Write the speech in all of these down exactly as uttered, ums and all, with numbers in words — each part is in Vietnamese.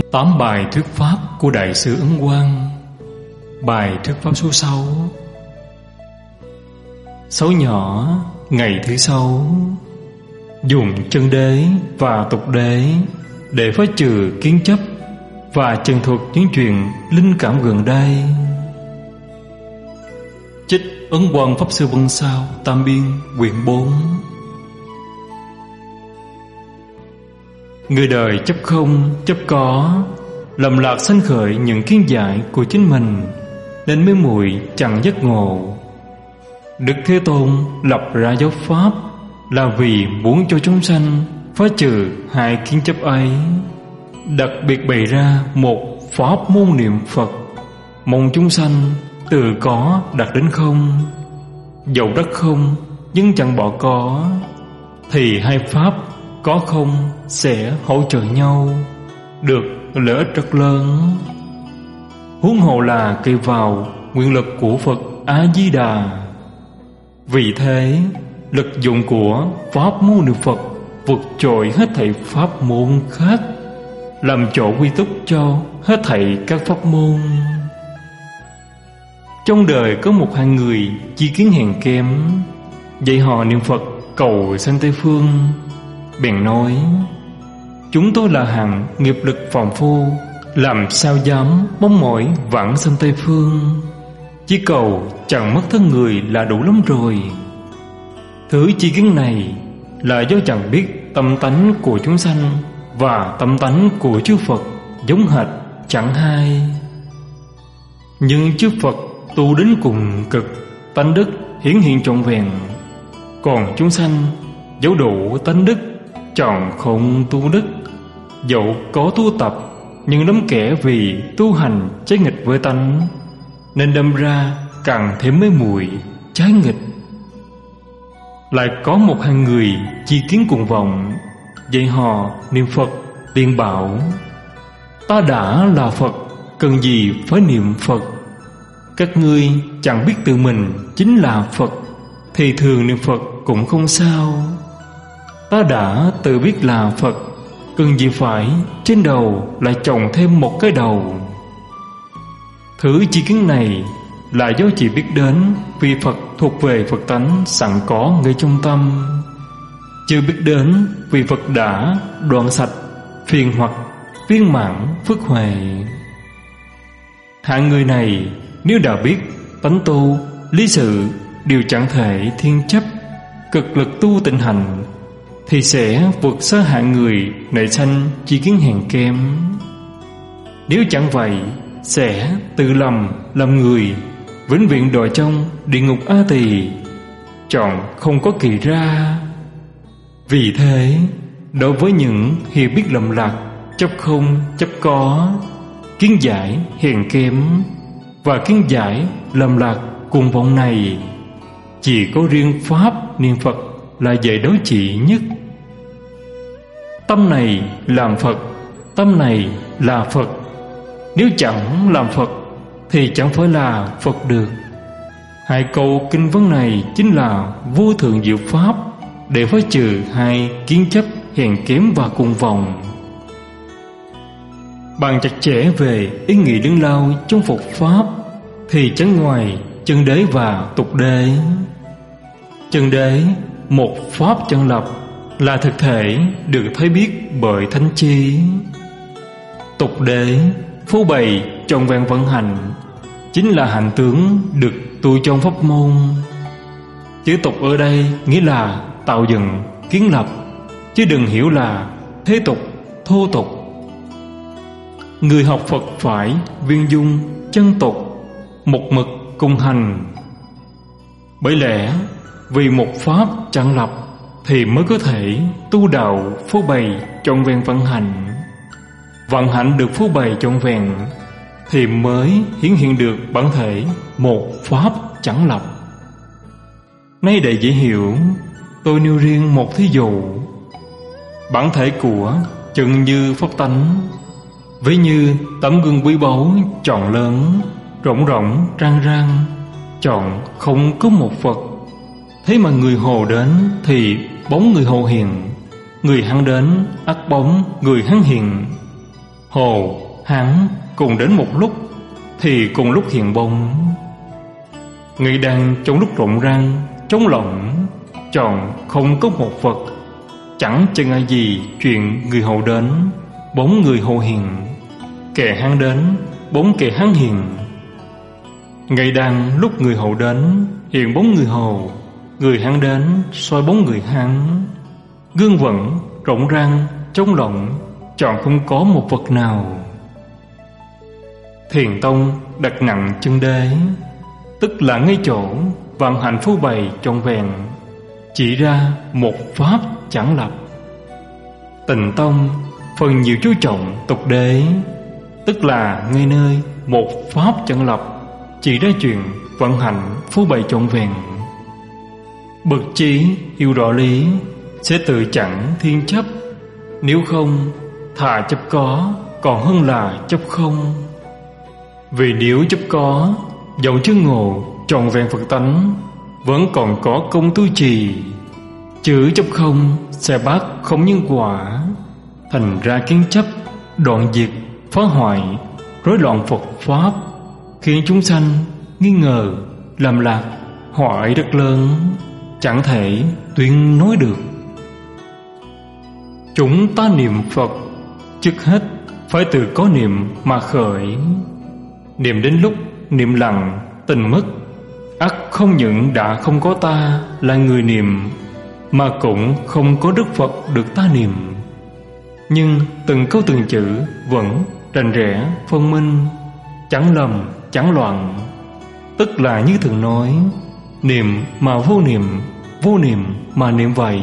Tám bài thuyết pháp của Đại sư Ấn Quang. Bài thuyết pháp số sáu. Sáu nhỏ ngày thứ sáu. Dùng chân đế và tục đế để phá trừ kiến chấp và trần thuật những chuyện linh cảm gần đây. Trích Ấn Quang Pháp Sư Vân Sao Tam Biên quyển bốn. Người đời chấp không, chấp có, lầm lạc sanh khởi những kiến giải của chính mình, nên mới muội chẳng giác ngộ. Đức Thế Tôn lập ra giáo pháp là vì muốn cho chúng sanh phá trừ hai kiến chấp ấy, đặc biệt bày ra một pháp môn niệm Phật, mong chúng sanh từ có đạt đến không. Dẫu đắc không nhưng chẳng bỏ có, thì hai pháp có không sẽ hỗ trợ nhau, được lợi ích rất lớn. Huống hồ là kỳ vào nguyện lực của Phật A-di-đà. Vì thế lực dụng của pháp môn niệm Phật vượt trội hết thảy pháp môn khác, làm chỗ quy túc cho hết thảy các pháp môn. Trong đời có một hai người chi kiến hèn kém, dạy họ niệm Phật cầu sanh Tây Phương. Bèn nói: chúng tôi là hạng nghiệp lực phàm phu, làm sao dám mong mỏi vãng sanh Tây Phương. Chỉ cầu chẳng mất thân người là đủ lắm rồi. Thứ chi kiến này là do chẳng biết tâm tánh của chúng sanh và tâm tánh của chư Phật giống hệt chẳng hai. Nhưng chư Phật tu đến cùng cực, tánh đức hiển hiện trọn vẹn, còn chúng sanh dẫu đủ tánh đức chọn không tu đức. Dẫu có tu tập, nhưng lắm kẻ vì tu hành trái nghịch với tánh, nên đâm ra càng thêm mê muội trái nghịch. Lại có một hàng người chi kiến cuồng vọng, dạy họ niệm Phật liền bảo: ta đã là Phật, cần gì phải niệm Phật. Các ngươi chẳng biết tự mình chính là Phật, thì thường niệm Phật cũng không sao. Ta đã tự biết là Phật, cần gì phải trên đầu lại trồng thêm một cái đầu. Thứ chi kiến này là do chỉ biết đến vì Phật thuộc về Phật tánh sẵn có ngay trong tâm, chưa biết đến vì Phật đã đoạn sạch phiền hoặc viên mãn phước huệ. Hạng người này nếu đã biết tánh tu lý sự đều chẳng thể thiên chấp, cực lực tu tịnh hành, thì sẽ vượt xa hạng người nảy sanh chi kiến hèn kém. Nếu chẳng vậy, sẽ tự lầm làm người vĩnh viễn đọa trong địa ngục A Tỳ, chọn không có kỳ ra. Vì thế, đối với những hiểu biết lầm lạc, chấp không chấp có, kiến giải hèn kém và kiến giải lầm lạc cuồng vọng này, chỉ có riêng pháp niệm Phật là dạy đối trị nhất. Tâm này làm Phật, tâm này là Phật. Nếu chẳng làm Phật thì chẳng phải là Phật được. Hai câu kinh vấn này chính là vô thượng diệu pháp để phá trừ hai kiến chấp hèn kém và cuồng vọng. Bàn chặt chẽ về ý nghĩa lớn lao trong Phật pháp thì chẳng ngoài chân đế và tục đế. Chân đế, một pháp chân lập, là thực thể được thấy biết bởi thánh trí. Tục đế, phô bày trọn vẹn vận hành, chính là hành tướng được tu trong pháp môn. Chữ tục ở đây nghĩa là tạo dựng, kiến lập, chứ đừng hiểu là thế tục, thô tục. Người học Phật phải viên dung, chân tục, một mực cùng hành. Bởi lẽ vì một pháp chẳng lập thì mới có thể tu đạo phô bày trọn vẹn vận hành. Vận hạnh được phô bày trọn vẹn thì mới hiển hiện được bản thể một pháp chẳng lập. Nay để dễ hiểu, tôi nêu riêng một thí dụ. Bản thể của chừng như pháp tánh, ví như tấm gương quý báu tròn lớn, rộng rộng răng răng, chọn không có một Phật. Thế mà người hồ đến thì bóng người hồ hiện, người hắn đến ắt bóng người hắn hiện. Hồ, Hán cùng đến một lúc thì cùng lúc hiện bóng. Ngay đang trong lúc rộn rang trống lộng, tròn không có một vật, chẳng chừng ai gì chuyện người hầu đến, bóng người hầu hiền. Kẻ Hán đến, bóng kẻ Hán hiền. Ngay đang lúc người hầu đến, hiện bóng người hầu. Người Hán đến, soi bóng người Hán. Gương vẫn rộng rang trống lộng, chọn không có một vật nào. Thiền tông đặt nặng chân đế, tức là ngay chỗ vạn hạnh phô bày trọn vẹn, chỉ ra một pháp chẳng lập. Tịnh tông phần nhiều chú trọng tục đế, tức là ngay nơi một pháp chẳng lập, chỉ ra chuyện vận hạnh phô bày trọn vẹn. Bậc trí hiểu rõ lý sẽ tự chẳng thiên chấp, nếu không thà chấp có còn hơn là chấp không. Vì nếu chấp có, dẫu chưa ngộ trọn vẹn Phật tánh, vẫn còn có công tu trì. Chữ chấp không sẽ bác không nhân quả, thành ra kiến chấp đoạn diệt phá hoại, rối loạn Phật pháp, khiến chúng sanh nghi ngờ làm lạc hoại rất lớn, chẳng thể tuyên nói được. Chúng ta niệm Phật, trước hết phải từ có niệm mà khởi. Niệm đến lúc niệm lặng tình mất, ắt không những đã không có ta là người niệm, mà cũng không có Đức Phật được ta niệm. Nhưng từng câu từng chữ vẫn rành rẽ phân minh, chẳng lầm chẳng loạn. Tức là như thường nói, niệm mà vô niệm, vô niệm mà niệm vậy.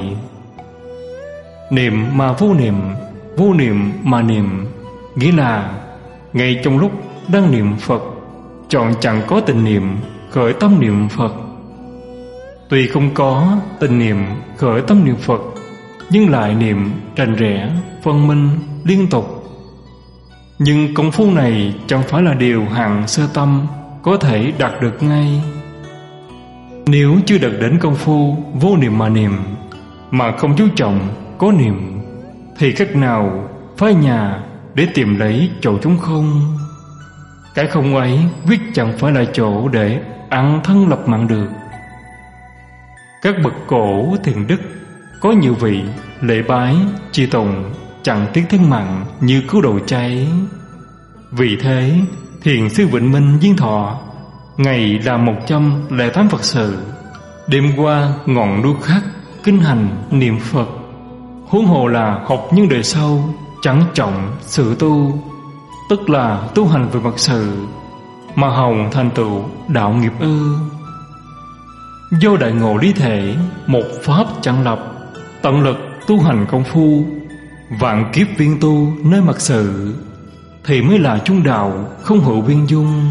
Niệm mà vô niệm, vô niệm mà niệm, nghĩa là ngay trong lúc đang niệm Phật, chọn chẳng có tình niệm khởi tâm niệm Phật. Tuy không có tình niệm khởi tâm niệm Phật, nhưng lại niệm rành rẽ phân minh liên tục. Nhưng công phu này chẳng phải là điều hạng sơ tâm có thể đạt được ngay. Nếu chưa đạt đến công phu vô niệm mà niệm, mà không chú trọng có niệm, thì cách nào phá nhà để tìm lấy chỗ trống không. Cái không ấy viết chẳng phải là chỗ để ăn thân lập mạng được. Các bậc cổ thiền đức có nhiều vị lễ bái chi tùng, chẳng tiếc thân mạng như cứu đầu cháy. Vì thế thiền sư Vịnh Minh Diên Thọ ngày làm một trăm lẻ tám Phật sự, đêm qua ngọn núi khắc kinh hành niệm Phật. Huống hồ là học những đời sau chẳng trọng sự tu, tức là tu hành về mặt sự, mà hồng thành tựu đạo nghiệp ư. Do đại ngộ lý thể, một pháp chẳng lập, tận lực tu hành công phu, vạn kiếp viên tu nơi mặt sự, thì mới là trung đạo không hữu viên dung.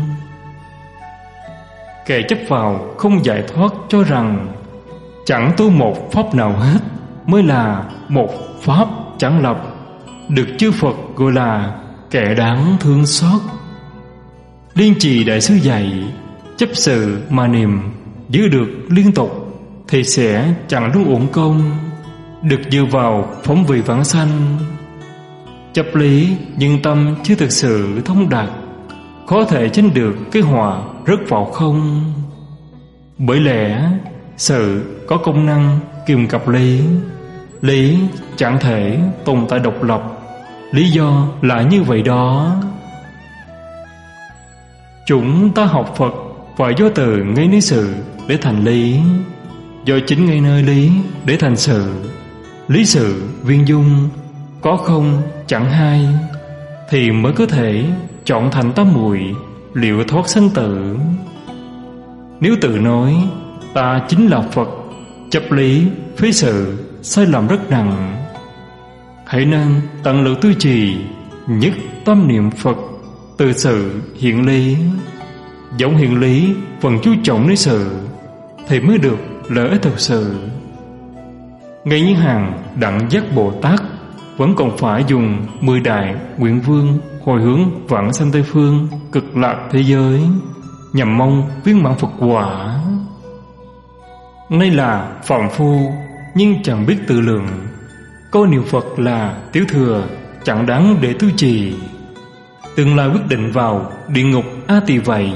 Kẻ chấp vào không giải thoát cho rằng chẳng tu một pháp nào hết mới là một pháp chẳng lập, được chư Phật gọi là kẻ đáng thương xót. Liên Trì đại sư dạy, chấp sự mà niệm giữ được liên tục thì sẽ chẳng lúc uổng công, được dựa vào phóng vị vãng sanh. Chấp lý nhưng tâm chưa thực sự thông đạt, khó thể tránh được cái họa rớt vào không. Bởi lẽ sự có công năng kiềm cặp lý, lý chẳng thể tồn tại độc lập. Lý do là như vậy đó. Chúng ta học Phật phải do từ ngay nơi sự để thành lý, do chính ngay nơi lý để thành sự. Lý sự viên dung, có không chẳng hai, thì mới có thể chọn thành tam muội, liệu thoát sanh tử. Nếu tự nói ta chính là Phật, chấp lý phế sự, sai lầm rất nặng. Hãy nên tận lực tu trì, nhất tâm niệm Phật, từ sự hiện lý. Giống hiện lý phần chú trọng đến sự, thì mới được lợi ích thực sự. Ngay như hàng Đặng Giác Bồ Tát vẫn còn phải dùng mười đại nguyện vương hồi hướng vãng sanh Tây Phương cực lạc thế giới, nhằm mong viên mãn Phật quả. Nay là phàm phu nhưng chẳng biết tự lượng, coi niệm Phật là tiểu thừa, chẳng đáng để tu trì. tương lai quyết định vào địa ngục A Tỳ vậy.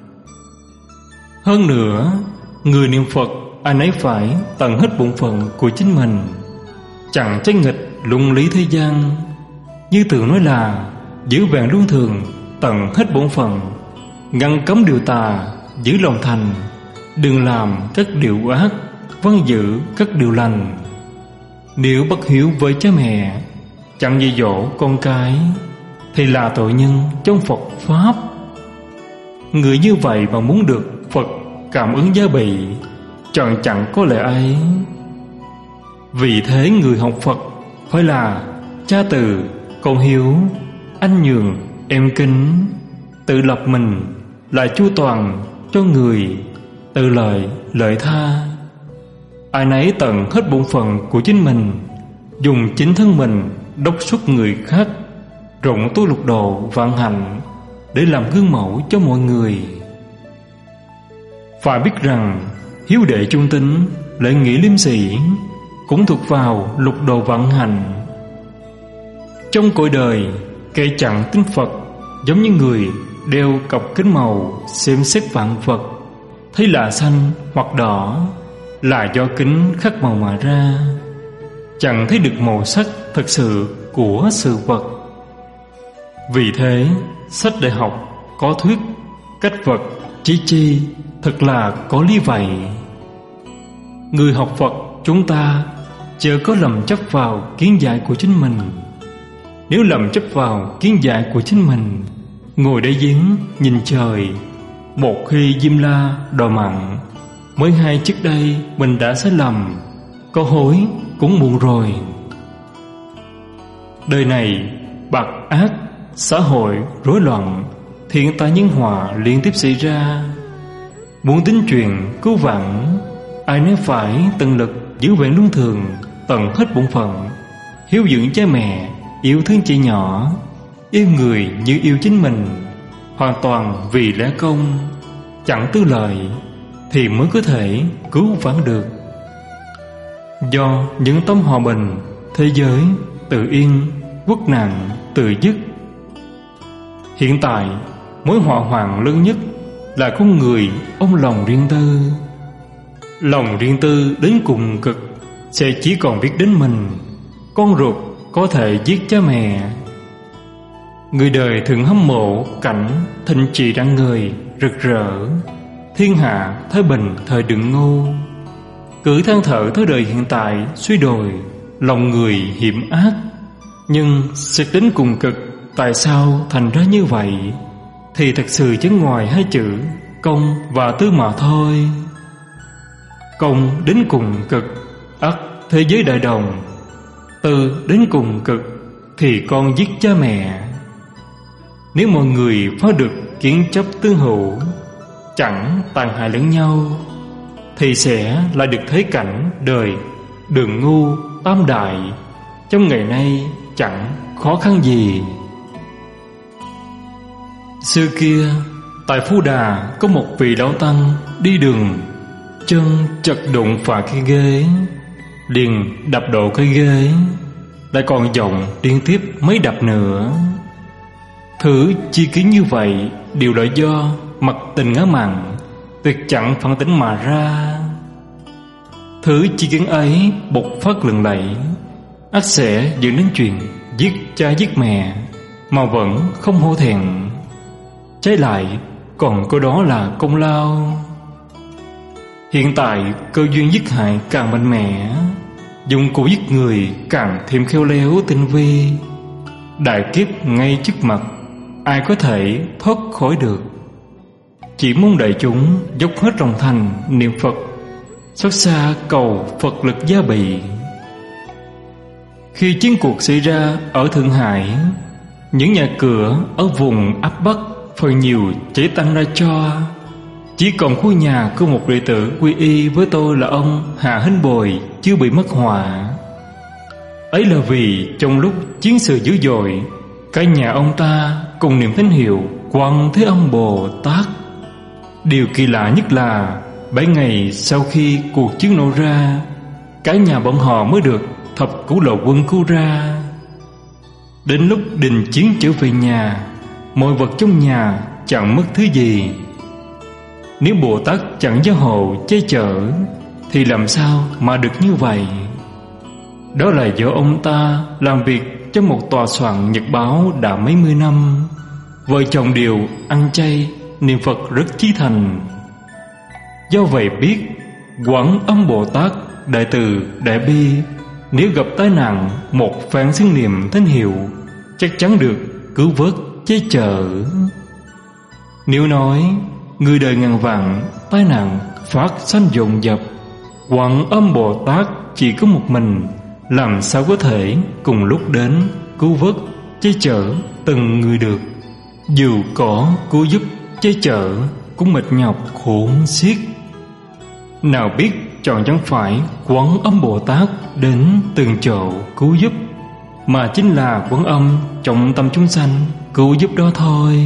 Hơn nữa, người niệm Phật ai nấy phải tận hết bổn phận của chính mình, chẳng trái nghịch luân lý thế gian. Như thường nói là giữ vẹn luân thường, tận hết bổn phận, ngăn cấm điều tà, giữ lòng thành, đừng làm các điều ác, vâng giữ các điều lành. Nếu bất hiếu với cha mẹ, chẳng dạy dỗ con cái, thì là tội nhân trong Phật Pháp. Người như vậy mà muốn được Phật cảm ứng giá bị, chọn chẳng có lẽ ấy. Vì thế người học Phật phải là cha từ, con hiếu, anh nhường, em kính, tự lập mình, là chu toàn cho người, tự lợi, lợi tha. Ai nấy tận hết bổn phận của chính mình, dùng chính thân mình đốc xuất người khác, rộng tu lục độ vạn hạnh, để làm gương mẫu cho mọi người. Phải biết rằng hiếu đệ trung tín, lễ nghĩa liêm sĩ cũng thuộc vào lục độ vạn hạnh. Trong cõi đời, kẻ chẳng tin Phật giống như người đeo cặp kính màu xem xét vạn vật, thấy là xanh hoặc đỏ là do kính khắc màu mà ra, chẳng thấy được màu sắc thật sự của sự vật. Vì thế, sách đại học có thuyết cách vật chi chi thật là có lý vậy. Người học Phật chúng ta chớ có lầm chấp vào kiến giải của chính mình. Nếu lầm chấp vào kiến giải của chính mình, ngồi đáy giếng nhìn trời, một khi Diêm La đòi mặn, mới hay trước đây mình đã sai lầm, có hối cũng muộn rồi. Đời này bạc ác, xã hội rối loạn, thiên tai nhân họa liên tiếp xảy ra. Muốn tính chuyện cứu vãn, ai nấy phải tận lực giữ vẹn luân thường, tận hết bổn phận, hiếu dưỡng cha mẹ, yêu thương chị nhỏ, yêu người như yêu chính mình, hoàn toàn vì lẽ công, chẳng tư lợi, thì mới có thể cứu vãn được. Do những tâm hòa bình, thế giới tự yên, quốc nạn tự dứt. Hiện tại mối họa hoạn lớn nhất là con người ôm lòng riêng tư. Lòng riêng tư đến cùng cực sẽ chỉ còn biết đến mình. Con ruột có thể giết cha mẹ. Người đời thường hâm mộ cảnh thịnh trị rạng ngời rực rỡ, thiên hạ thái bình thời đựng ngô. Cứ than thở thế đời hiện tại suy đồi, lòng người hiểm ác. Nhưng xét đến cùng cực, tại sao thành ra như vậy, thì thật sự chỉ ngoài hai chữ công và tư mà thôi. Công đến cùng cực, ắt thế giới đại đồng. Tư đến cùng cực, thì con giết cha mẹ. Nếu mọi người phá được kiến chấp tương hữu, chẳng tàn hại lẫn nhau, thì sẽ lại được thấy cảnh đời đường ngu tam đại trong ngày nay chẳng khó khăn gì. Xưa kia, tại Phú Đà có một vị lão tăng đi đường, chân chật đụng phải cái ghế, liền đập đổ cái ghế, lại còn giọng liên tiếp mấy đập nữa. Thứ chi kiến như vậy đều là do mặc tình ngã mạn, tuyệt chẳng phản tính mà ra. Thứ chi kiến ấy bộc phát lừng lẫy, ắt sẽ dẫn đến chuyện giết cha giết mẹ, mà vẫn không hổ thẹn. Trái lại còn có đó là công lao. Hiện tại cơ duyên giết hại càng mạnh mẽ, dụng cụ giết người càng thêm khéo léo tinh vi. Đại kiếp ngay trước mặt, ai có thể thoát khỏi được. Chỉ mong đại chúng dốc hết lòng thành niệm Phật, xót xa cầu Phật lực gia bị. Khi chiến cuộc xảy ra ở Thượng Hải, những nhà cửa ở vùng áp Bắc phần nhiều cháy tăng ra cho. Chỉ còn khu nhà của một đệ tử quy y với tôi là ông Hà Hinh Bồi chưa bị mất họa. Ấy là vì trong lúc chiến sự dữ dội, cả nhà ông ta cùng niệm thánh hiệu Quan Thế Âm Bồ Tát. Điều kỳ lạ nhất là bảy ngày sau khi cuộc chiến nổ ra, cả nhà bọn họ mới được thập cửu lộ quân cứu ra. Đến lúc đình chiến trở về nhà, mọi vật trong nhà chẳng mất thứ gì. Nếu Bồ Tát chẳng gia hộ che chở thì làm sao mà được như vậy? Đó là do ông ta làm việc cho một tòa soạn nhật báo đã mấy mươi năm. Vợ chồng đều ăn chay, niệm Phật rất chí thành. Do vậy biết Quán Âm Bồ Tát đại từ đại bi, nếu gặp tai nạn một phen xưng niệm thánh hiệu chắc chắn được cứu vớt che chở. Nếu nói người đời ngàn vạn tai nạn phát sanh dồn dập, Quán Âm Bồ Tát chỉ có một mình, làm sao có thể cùng lúc đến cứu vớt che chở từng người được? Dù có cứu giúp che chở cũng mệt nhọc khốn xiết. Nào biết chọn chẳng phải Quán Âm Bồ Tát đến từng chỗ cứu giúp, mà chính là Quán Âm trọng tâm chúng sanh cứu giúp đó thôi.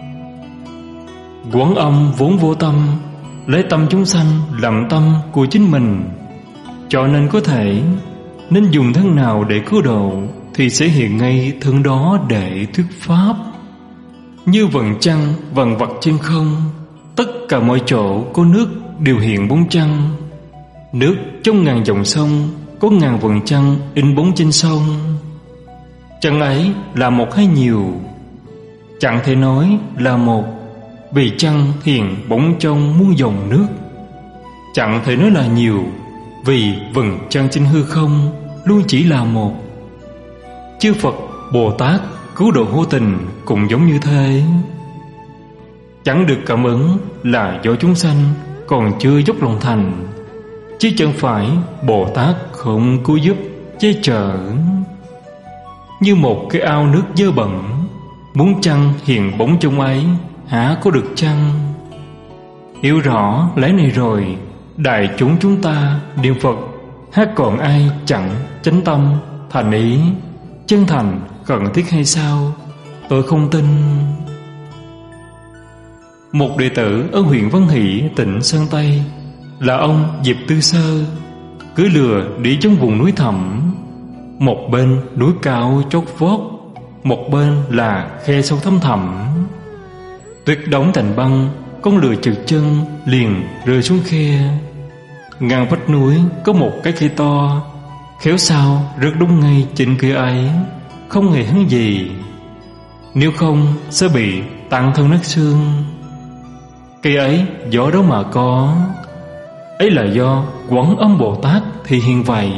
Quán Âm vốn vô tâm, lấy tâm chúng sanh làm tâm của chính mình, cho nên có thể nên dùng thân nào để cứu độ thì sẽ hiện ngay thân đó để thuyết pháp. Như vầng trăng vầng vặc trên không, tất cả mọi chỗ có nước đều hiện bóng trăng. Nước trong ngàn dòng sông, có ngàn vầng trăng in bóng trên sông. Trăng ấy là một hay nhiều? Chẳng thể nói là một, vì trăng hiện bóng trong muôn dòng nước. Chẳng thể nói là nhiều, vì vầng trăng trên hư không luôn chỉ là một. Chư Phật Bồ Tát cứu độ vô tình cũng giống như thế. Chẳng được cảm ứng là do chúng sanh còn chưa dốc lòng thành, chứ chẳng phải Bồ Tát không cứu giúp che chở. Như một cái ao nước dơ bẩn, muốn trăng hiện bóng trong ấy hả có được chăng? Hiểu rõ lẽ này rồi, đại chúng chúng ta niệm Phật hát còn ai chẳng chánh tâm thành ý chân thành cần thiết hay sao? Tôi không tin. Một đệ tử ở huyện Văn Hỷ, tỉnh Sơn Tây là ông Diệp Tư Sơ, cứ lừa đi trong vùng núi thẳm. Một bên núi cao chót vót, một bên là khe sâu thăm thẳm. Tuyết đóng thành băng, con lừa trượt chân liền rơi xuống khe. Ngang vách núi có một cái cây to, khéo sao rớt đúng ngay trên cây ấy, không hề hấn gì. Nếu không sẽ bị tan thân nát xương. Cây ấy gió đó mà có, ấy là do Quán Âm Bồ Tát thì hiện vậy.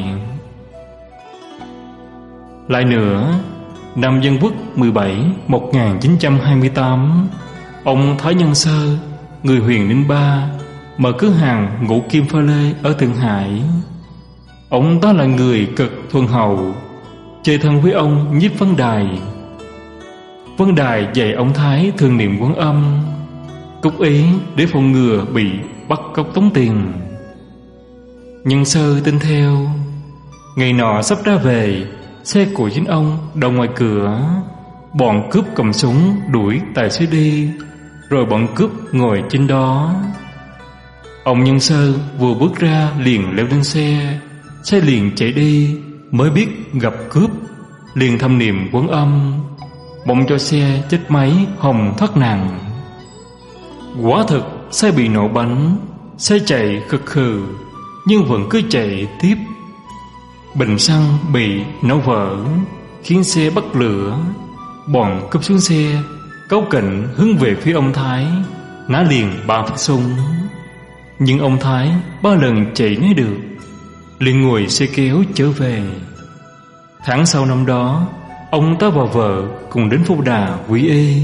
Lại nữa, năm Dân Quốc mười bảy một nghìn chín trăm hai mươi tám, ông Thái Nhân Sơ, người huyện Ninh Ba, mở cửa hàng ngũ kim pha lê ở Thượng Hải. Ông ta là người cực thuần hậu, chơi thân với ông Nhiếp Vân Đài. Vân Đài dạy ông Thái thường niệm Quán Âm, cúc ý để phòng ngừa bị bắt cóc tống tiền. Nhân Sơ tin theo. Ngày nọ sắp ra về, xe của chính ông đậu ngoài cửa. Bọn cướp cầm súng đuổi tài xế đi, rồi bọn cướp ngồi trên đó. Ông Nhân Sơ vừa bước ra liền leo lên xe, xe liền chạy đi. Mới biết gặp cướp, liền thầm niệm Quán Âm, mong cho xe chết máy hồng thoát nạn. Quả thực xe bị nổ bánh, xe chạy khực khừ nhưng vẫn cứ chạy tiếp. Bình xăng bị nổ vỡ, khiến xe bắt lửa. Bọn cướp xuống xe, cáu kỉnh hướng về phía ông Thái, nã liền ba phát súng. Nhưng ông Thái ba lần chạy né được, liền ngồi xe kéo trở về. Tháng sau năm đó, ông ta và vợ cùng đến Phúc Đà quy y.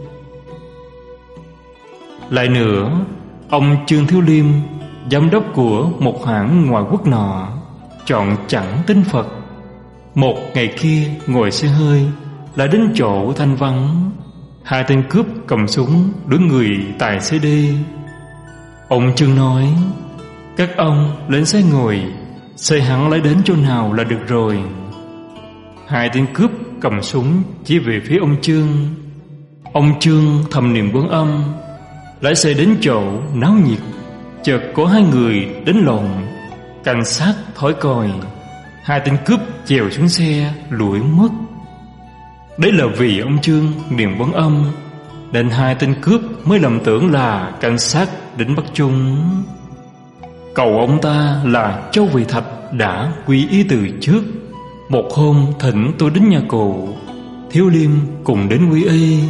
Lại nữa, ông Trương Thiếu Liêm, giám đốc của một hãng ngoại quốc nọ, chọn chẳng tin Phật. Một ngày kia ngồi xe hơi, lại đến chỗ thanh vắng. Hai tên cướp cầm súng đuổi người tài xế đi. Ông Trương nói: các ông lên xe ngồi, xe hắn lấy đến chỗ nào là được rồi. Hai tên cướp cầm súng chỉ về phía ông Trương. Ông Trương thầm niệm Quán Âm, lái xe đến chỗ náo nhiệt. Chợt có hai người đến lộn, cảnh sát thổi còi. Hai tên cướp chèo xuống xe lủi mất. Đấy là vì ông Trương niệm Quán Âm nên hai tên cướp mới lầm tưởng là cảnh sát đến bắt chúng. Cậu ông ta là Châu Vị Thạch đã quy y từ trước. Một hôm thỉnh tôi đến nhà cụ, Thiếu Liêm cùng đến quy y.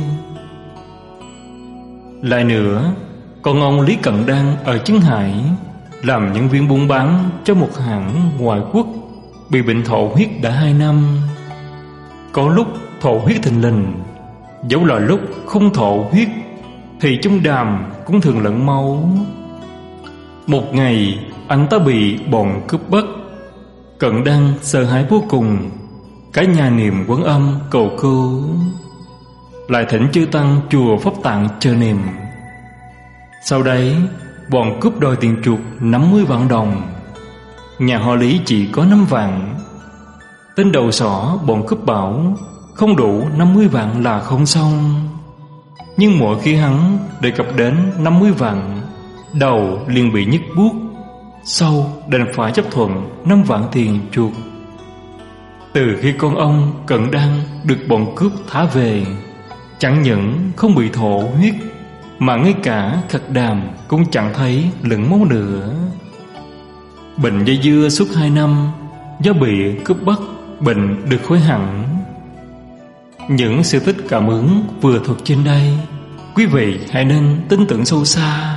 Lại nữa, còn ông Lý Cận Đan ở Trấn Hải làm nhân viên buôn bán cho một hãng ngoại quốc, bị bệnh thổ huyết đã hai năm. Có lúc thổ huyết thình lình, dẫu là lúc không thổ huyết thì trong đàm cũng thường lẫn máu. Một ngày anh ta bị bọn cướp bắt. Cận Đan sợ hãi vô cùng, cả nhà niệm Quán Âm cầu cứu, lại thỉnh chư tăng chùa Pháp Tạng chờ niệm. Sau đấy bọn cướp đòi tiền chuộc năm mươi vạn đồng. Nhà họ Lý chỉ có năm vạn. Tên đầu sỏ bọn cướp bảo không đủ năm mươi vạn là không xong. Nhưng mỗi khi hắn đề cập đến năm mươi vạn, đầu liền bị nhức buốt. Sau đành phải chấp thuận năm vạn tiền chuộc. Từ khi con ông Cận Đan được bọn cướp thả về, chẳng những không bị thổ huyết, mà ngay cả khạc đàm cũng chẳng thấy lẫn máu nữa. Bệnh dây dưa suốt hai năm, do bị cướp bắt, bệnh được khỏi hẳn. Những sự tích cảm ứng vừa thuật trên đây, quý vị hãy nên tin tưởng sâu xa.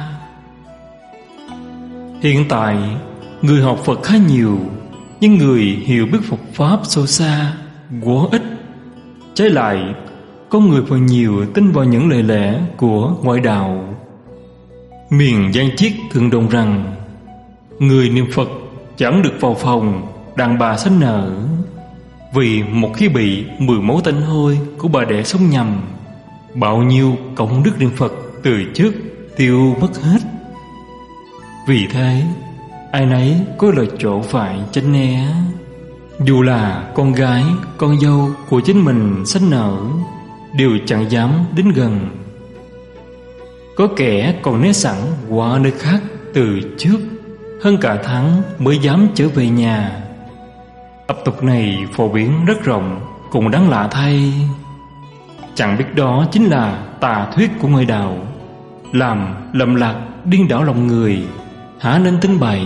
Hiện tại, người học Phật khá nhiều, nhưng người hiểu biết Phật Pháp sâu xa quá ít. Trái lại, có người phần nhiều tin vào những lời lẽ của ngoại đạo. Miền Giang Chiết thường đồn rằng người niệm Phật chẳng được vào phòng đàn bà sanh nở, vì một khi bị mười máu tanh hôi của bà đẻ sống nhầm, bao nhiêu công đức niệm Phật từ trước tiêu mất hết. Vì thế, ai nấy có lời chỗ phải tránh né. Dù là con gái, con dâu của chính mình sanh nở, đều chẳng dám đến gần. Có kẻ còn né sẵn qua nơi khác từ trước, hơn cả tháng mới dám trở về nhà. Tập tục này phổ biến rất rộng, cũng đáng lạ thay. Chẳng biết đó chính là tà thuyết của ngoại đạo, làm lầm lạc điên đảo lòng người, há nên tin bày.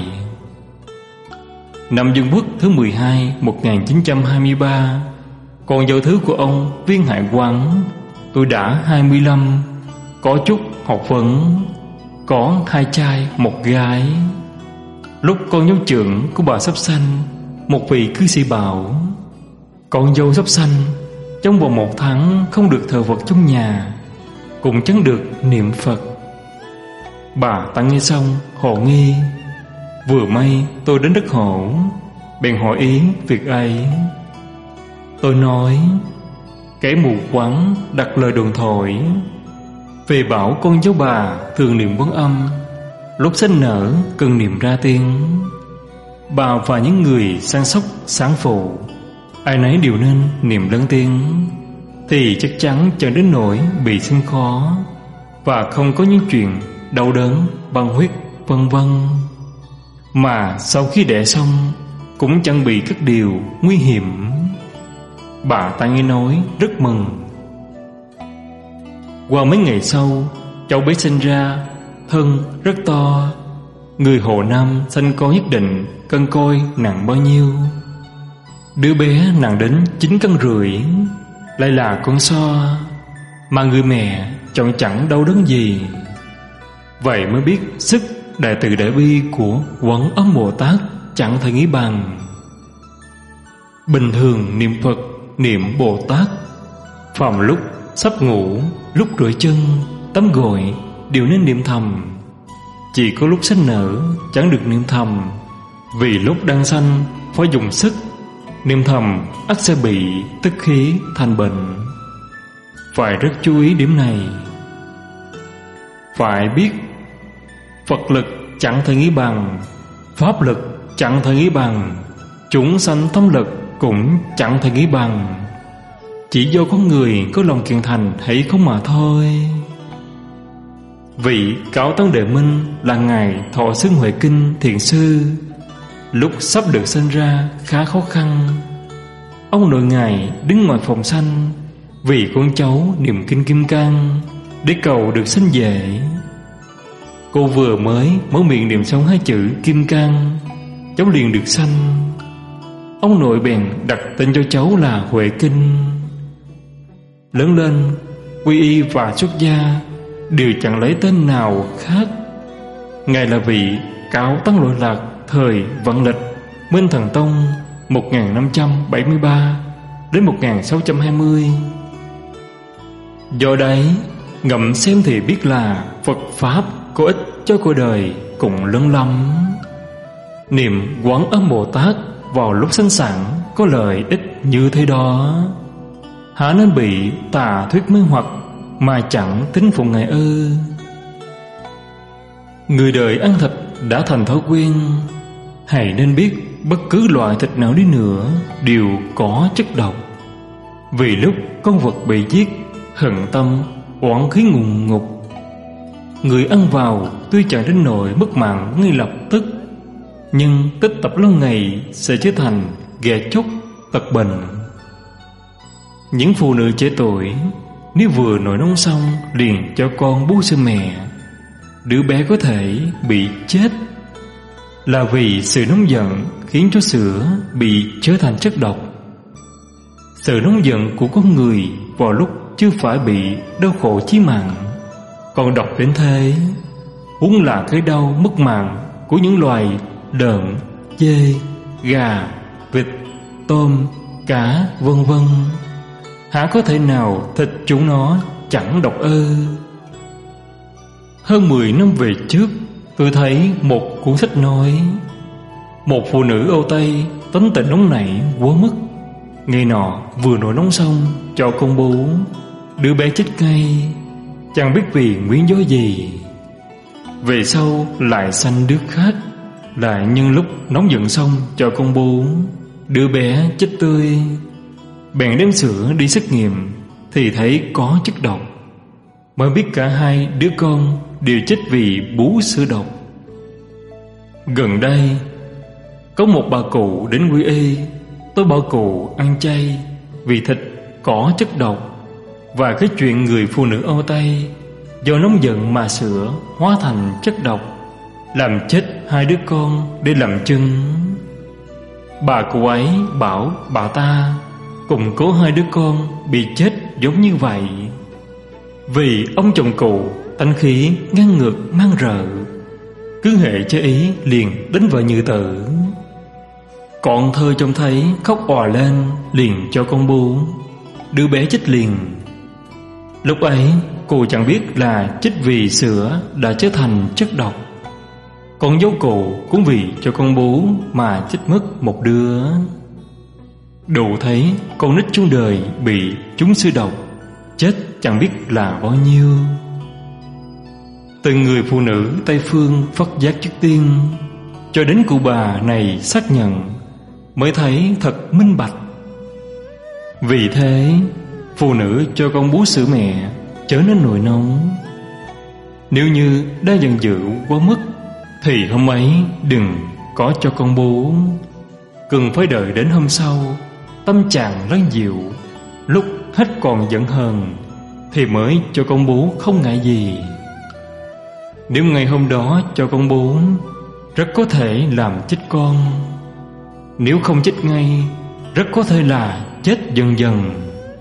Năm Dương Quốc thứ mười hai một nghìn chín trăm hai mươi ba, con dâu thứ của ông Viên Hải Quán, tôi đã hai mươi lăm, có chút học vấn, có hai trai một gái. Lúc con dâu trưởng của bà sắp sanh, một vị cư sĩ bảo con dâu sắp sanh, trong vòng một tháng không được thờ Phật trong nhà, cũng chẳng được niệm Phật. Bà ta nghe xong hồ nghi. Vừa may tôi đến đất hộ, bèn hỏi ý việc ấy. Tôi nói kẻ mù quáng đặt lời đồn thổi về bảo con dâu bà thường niệm Quán Âm, lúc sinh nở cần niệm ra tiếng. Bà và những người săn sóc sáng phụ, ai nấy đều nên niệm lớn tiếng, thì chắc chắn chẳng đến nỗi bị sinh khó, và không có những chuyện đau đớn, băng huyết, vân vân. Mà sau khi đẻ xong cũng chẳng bị các điều nguy hiểm. Bà ta nghe nói rất mừng. Qua mấy ngày sau, cháu bé sinh ra, thân rất to. Người Hồ Nam sanh con nhất định cân coi nặng bao nhiêu. Đứa bé nặng đến chín cân rưỡi, lại là con so, mà người mẹ chọn chẳng đau đớn gì. Vậy mới biết sức đại từ đại bi của Quán Âm Bồ Tát chẳng thể nghĩ bằng. Bình thường niệm Phật, niệm Bồ Tát, phòng lúc sắp ngủ, lúc rửa chân, tắm gội đều nên niệm thầm. Chỉ có lúc sanh nở chẳng được niệm thầm, vì lúc đang sanh phải dùng sức. Niệm thầm ắt sẽ bị tức khí thành bệnh. Phải rất chú ý điểm này. Phải biết Phật lực chẳng thể nghĩ bằng, pháp lực chẳng thể nghĩ bằng, chúng sanh tâm lực cũng chẳng thể nghĩ bằng. Chỉ do con người có lòng kiên thành hay không mà thôi. Vị Cao Tăng Đệ Minh là ngài Thọ Xưng Huệ Kinh Thiền Sư. Lúc sắp được sinh ra khá khó khăn, ông nội ngài đứng ngoài phòng sanh, vì con cháu niệm kinh Kim Cang, để cầu được sanh về. Cô vừa mới mở miệng niệm xong hai chữ kim cang, cháu liền được sanh. Ông nội bèn đặt tên cho cháu là Huệ Kinh. Lớn lên, quy y và xuất gia đều chẳng lấy tên nào khác. Ngài là vị Cao Tăng Lỗi Lạc thời Vạn Lịch Minh Thần Tông một nghìn năm trăm bảy mươi ba đến một nghìn sáu trăm hai mươi. Do đấy, ngẫm xem thì biết là Phật Pháp có ích cho cuộc đời cũng lớn lắm. Niệm Quán Âm Bồ Tát vào lúc sanh sản có lợi ích như thế đó, há nên bị tà thuyết mê hoặc mà chẳng tín phụng Ngài ư? Người đời ăn thịt đã thành thói quen. Hãy nên biết bất cứ loại thịt nào đi nữa đều có chất độc. Vì lúc con vật bị giết, hận tâm, oán khí ngùn ngục. Người ăn vào tuy chẳng đến nỗi mất mạng ngay lập tức, nhưng tích tập lâu ngày sẽ trở thành ghẻ chóc, tật bệnh. Những phụ nữ trẻ tuổi nếu vừa nổi nóng xong liền cho con bú sữa mẹ, đứa bé có thể bị chết là vì sự nóng giận khiến cho sữa bị trở thành chất độc. Sự nóng giận của con người vào lúc chưa phải bị đau khổ chí mạng còn độc đến thế, huống là cái đau mất mạng của những loài lợn, dê, gà, vịt, tôm, cá, vân vân. Hả có thể nào thịt chúng nó chẳng độc ư? Hơn mười năm về trước, tôi thấy một cuốn sách nói một phụ nữ Âu Tây tính tình nóng nảy quá mức. Ngày nọ vừa nổi nóng xong cho con bú, đứa bé chết ngay, chẳng biết vì nguyên do gì. Về sau lại sanh đứa khác, lại nhân lúc nóng giận xong cho con bú, đứa bé chết tươi. Bèn đem sữa đi xét nghiệm thì thấy có chất độc, mới biết cả hai đứa con đều chết vì bú sữa độc. Gần đây có một bà cụ đến quy y. Tôi bảo cụ ăn chay vì thịt có chất độc, và cái chuyện người phụ nữ Âu Tây do nóng giận mà sữa hóa thành chất độc, làm chết hai đứa con để làm chứng. Bà cụ ấy bảo bà ta cùng cố hai đứa con bị chết giống như vậy. Vì ông chồng cụ tánh khí ngang ngược mang rợ, cứ hệ cho ý liền đánh vợ như tử. Con thơ trông thấy khóc òa lên liền cho con bú, đứa bé chết liền. Lúc ấy cụ chẳng biết là chết vì sữa đã trở thành chất độc. Con dâu cụ cũng vì cho con bú mà chết mất một đứa. Đủ thấy con nít chung đời bị trúng sữa độc, chết chẳng biết là bao nhiêu. Từng người phụ nữ Tây Phương phát giác trước tiên, cho đến cụ bà này xác nhận mới thấy thật minh bạch. Vì thế phụ nữ cho con bú sữa mẹ trở nên nổi nóng. Nếu như đã giận dữ quá mức thì hôm ấy đừng có cho con bú, cần phải đợi đến hôm sau tâm trạng lắng dịu, lúc hết còn giận hờn thì mới cho con bú không ngại gì. Nếu ngày hôm đó cho con bú, rất có thể làm chết con. Nếu không chết ngay, rất có thể là chết dần dần.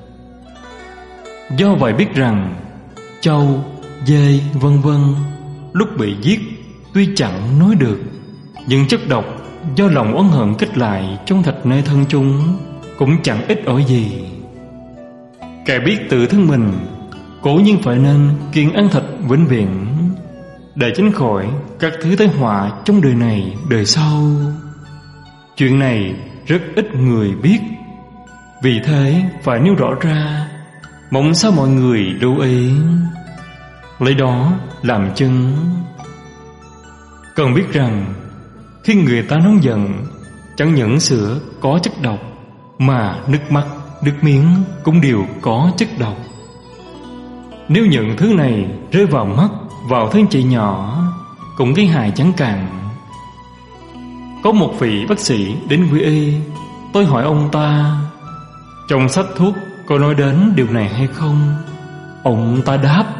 Do vậy biết rằng trâu, dê, vân vân lúc bị giết tuy chẳng nói được, nhưng chất độc do lòng oán hận kết lại trong thịt nơi thân chúng cũng chẳng ít ỏi gì. Kẻ biết tự thân mình, cố nhiên phải nên kiêng ăn thịt vĩnh viễn, để tránh khỏi các thứ tai họa trong đời này đời sau. Chuyện này rất ít người biết, vì thế phải nêu rõ ra, mong sao mọi người lưu ý, lấy đó làm chứng. Cần biết rằng khi người ta nóng giận, chẳng những sữa có chất độc, mà nước mắt, nước miếng cũng đều có chất độc. Nếu những thứ này rơi vào mắt, vào thân chị nhỏ, cũng gây hại chẳng cạn. Có một vị bác sĩ đến quy y, tôi hỏi ông ta trong sách thuốc có nói đến điều này hay không. Ông ta đáp: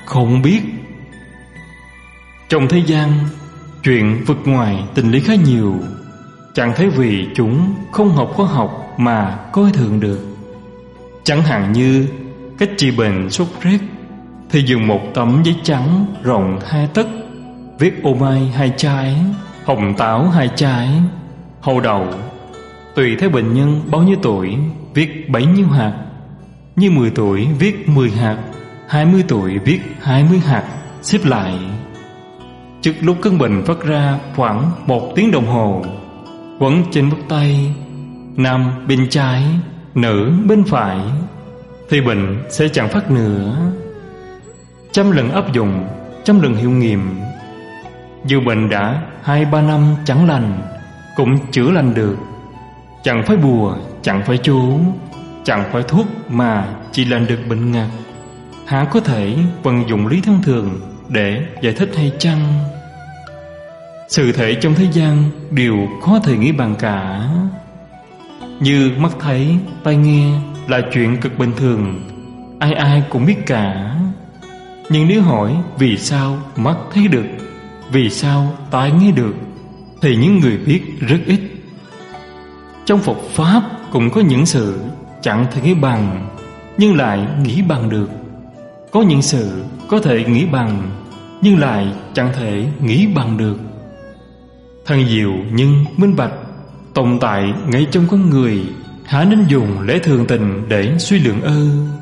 không biết. Trong thế gian, chuyện vượt ngoài tình lý khá nhiều. Chẳng thấy vì chúng không hợp khoa học mà coi thường được. Chẳng hạn như cách trị bệnh sốt rét thì dùng một tấm giấy trắng rộng hai tấc, viết ô mai hai trái, hồng táo hai trái, hầu đậu. Tùy theo bệnh nhân bao nhiêu tuổi viết bấy nhiêu hạt. Như mười tuổi viết mười hạt, hai mươi tuổi viết hai mươi hạt, xếp lại. Trước lúc cơn bệnh phát ra khoảng một tiếng đồng hồ, quấn trên bắp tay, nam bên trái, nữ bên phải, thì bệnh sẽ chẳng phát nữa. Trăm lần áp dụng, trăm lần hiệu nghiệm. Dù bệnh đã hai ba năm chẳng lành, cũng chữa lành được. Chẳng phải bùa, chẳng phải chú, chẳng phải thuốc mà chỉ làm được bệnh ngạt. Hả có thể vận dụng lý thông thường để giải thích hay chăng? Sự thể trong thế gian đều khó thể nghĩ bằng cả. Như mắt thấy, tai nghe là chuyện cực bình thường, ai ai cũng biết cả. Nhưng nếu hỏi vì sao mắt thấy được, vì sao tai nghe được, thì những người biết rất ít. Trong Phật Pháp cũng có những sự chẳng thể nghĩ bằng, nhưng lại nghĩ bằng được. Có những sự có thể nghĩ bằng, nhưng lại chẳng thể nghĩ bằng được. Thần diệu nhưng minh bạch tồn tại ngay trong con người, há nên dùng lẽ thường tình để suy lượng ư?